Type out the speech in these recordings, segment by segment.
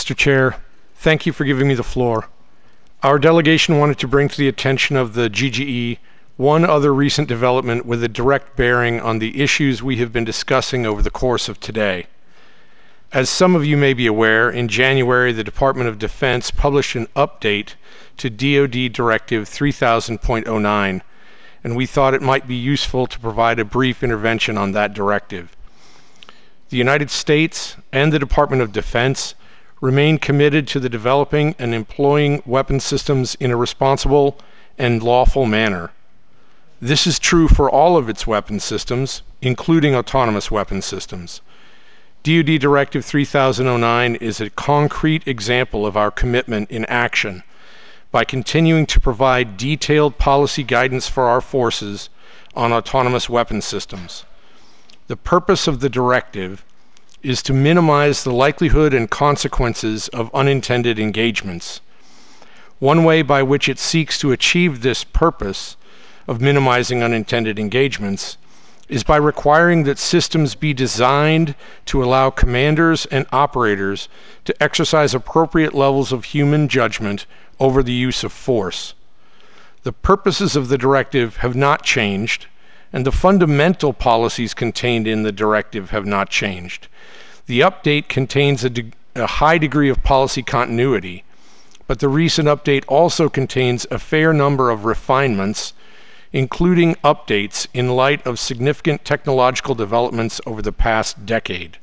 Mr. Chair, thank you for giving me the floor. Our delegation wanted to bring to the attention of the GGE one other recent development with a direct bearing on the issues we have been discussing over the course of today. As some of you may be aware, in January, the Department of Defense published an update to DoD Directive 3000.09, and we thought it might be useful to provide a brief intervention on that directive. The United States and the Department of Defense remain committed to the developing and employing weapon systems in a responsible and lawful manner. This is true for all of its weapon systems, including autonomous weapon systems. DoD Directive 3000.09 is a concrete example of our commitment in action by continuing to provide detailed policy guidance for our forces on autonomous weapon systems. The purpose of the directive is to minimize the likelihood and consequences of unintended engagements. One way by which it seeks to achieve this purpose of minimizing unintended engagements is by requiring that systems be designed to allow commanders and operators to exercise appropriate levels of human judgment over the use of force. The purposes of the directive have not changed, and the fundamental policies contained in the directive have not changed. The update contains a high degree of policy continuity, but the recent update also contains a fair number of refinements, including updates in light of significant technological developments over the past decade.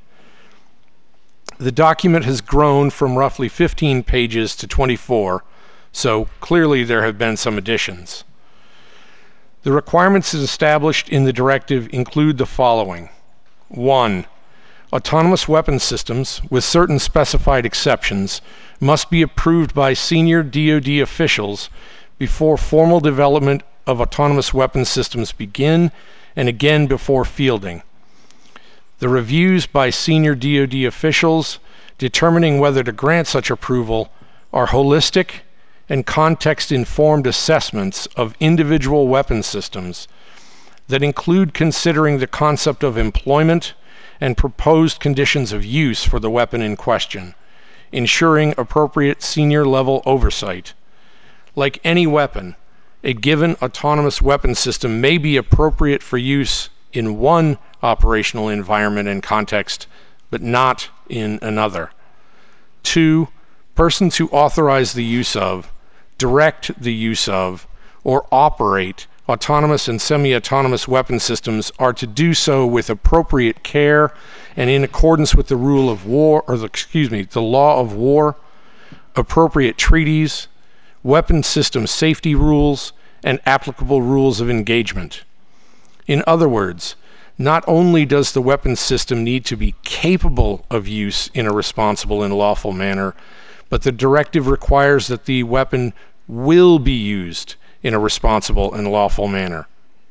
The document has grown from roughly 15 pages to 24, so clearly there have been some additions. The requirements established in the directive include the following. 1. Autonomous weapon systems, with certain specified exceptions, must be approved by senior DoD officials before formal development of autonomous weapon systems begin, and again before fielding. The reviews by senior DoD officials determining whether to grant such approval are holistic and context-informed assessments of individual weapon systems that include considering the concept of employment and proposed conditions of use for the weapon in question, ensuring appropriate senior-level oversight. Like any weapon, a given autonomous weapon system may be appropriate for use in one operational environment and context, but not in another. 2. Persons who authorize the use of, direct the use of, or operate autonomous and semi-autonomous weapon systems are to do so with appropriate care and in accordance with the rule of war, or the law of war, appropriate treaties, weapon system safety rules, and applicable rules of engagement. In other words, not only does the weapon system need to be capable of use in a responsible and lawful manner, but the directive requires that the weapon will be used in a responsible and lawful manner.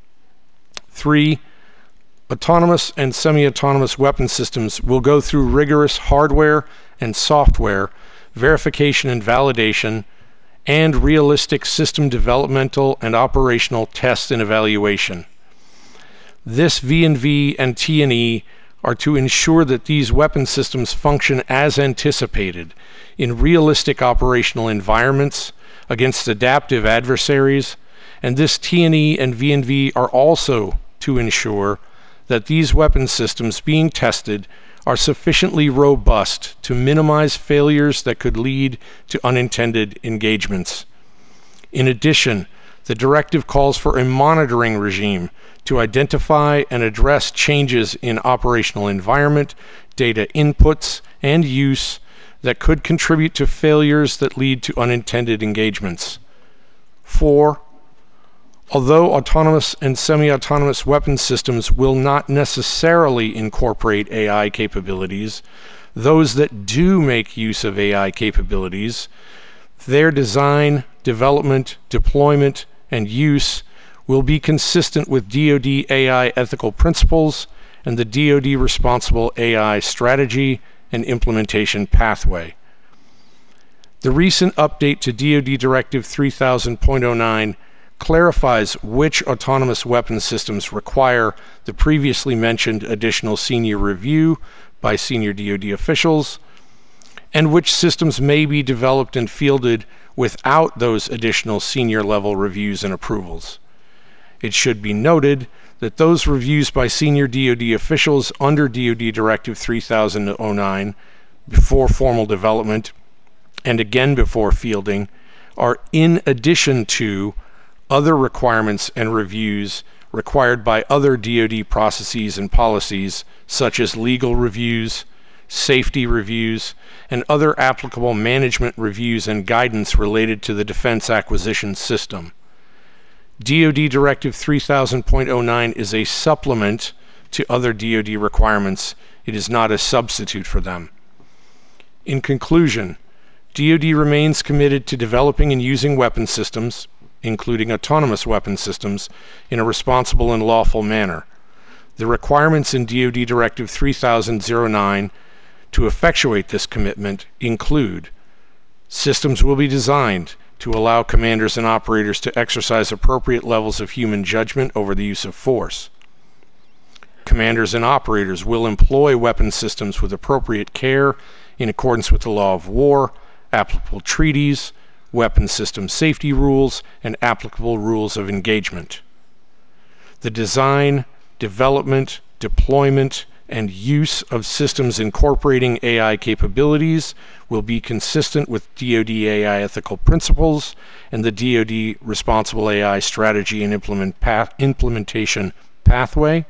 3. Autonomous and semi-autonomous weapon systems will go through rigorous hardware and software verification and validation, and realistic system developmental and operational test and evaluation. This V&V and T&E are to ensure that these weapon systems function as anticipated in realistic operational environments against adaptive adversaries, and this T&E and V&V are also to ensure that these weapon systems being tested are sufficiently robust to minimize failures that could lead to unintended engagements. In addition, the directive calls for a monitoring regime to identify and address changes in operational environment, data inputs, and use that could contribute to failures that lead to unintended engagements. 4. Although autonomous and semi-autonomous weapon systems will not necessarily incorporate AI capabilities, those that do make use of AI capabilities, their design, development, deployment, and use will be consistent with DoD AI ethical principles and the DoD responsible AI strategy and implementation pathway. The recent update to DoD Directive 3000.09 clarifies which autonomous weapon systems require the previously mentioned additional senior review by senior DoD officials, and which systems may be developed and fielded without those additional senior level reviews and approvals. It should be noted that those reviews by senior DoD officials under DoD Directive 3009 before formal development and again before fielding are in addition to other requirements and reviews required by other DoD processes and policies, such as legal reviews, safety reviews, and other applicable management reviews and guidance related to the defense acquisition system. DoD Directive 3000.09 is a supplement to other DoD requirements. It is not a substitute for them. In conclusion, DoD remains committed to developing and using weapon systems, including autonomous weapon systems, in a responsible and lawful manner. The requirements in DoD Directive 3009 to effectuate this commitment include: systems will be designed to allow commanders and operators to exercise appropriate levels of human judgment over the use of force. Commanders and operators will employ weapon systems with appropriate care in accordance with the law of war, applicable treaties, weapon system safety rules, and applicable rules of engagement. The design, development, deployment, and use of systems incorporating AI capabilities will be consistent with DoD AI ethical principles and the DoD Responsible AI Strategy and Implementation Pathway.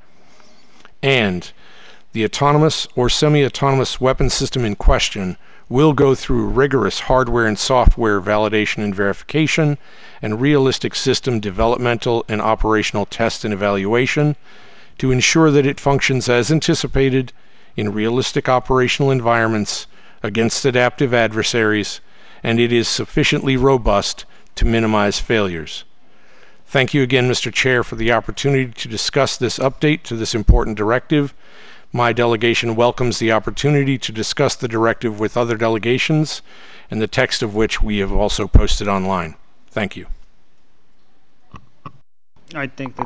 And the autonomous or semi-autonomous weapon system in question will go through rigorous hardware and software validation and verification and realistic system developmental and operational test and evaluation to ensure that it functions as anticipated in realistic operational environments against adaptive adversaries, and it is sufficiently robust to minimize failures. Thank you again, Mr. Chair, for the opportunity to discuss this update to this important directive. My delegation welcomes the opportunity to discuss the directive with other delegations, and the text of which we have also posted online. Thank you. I think that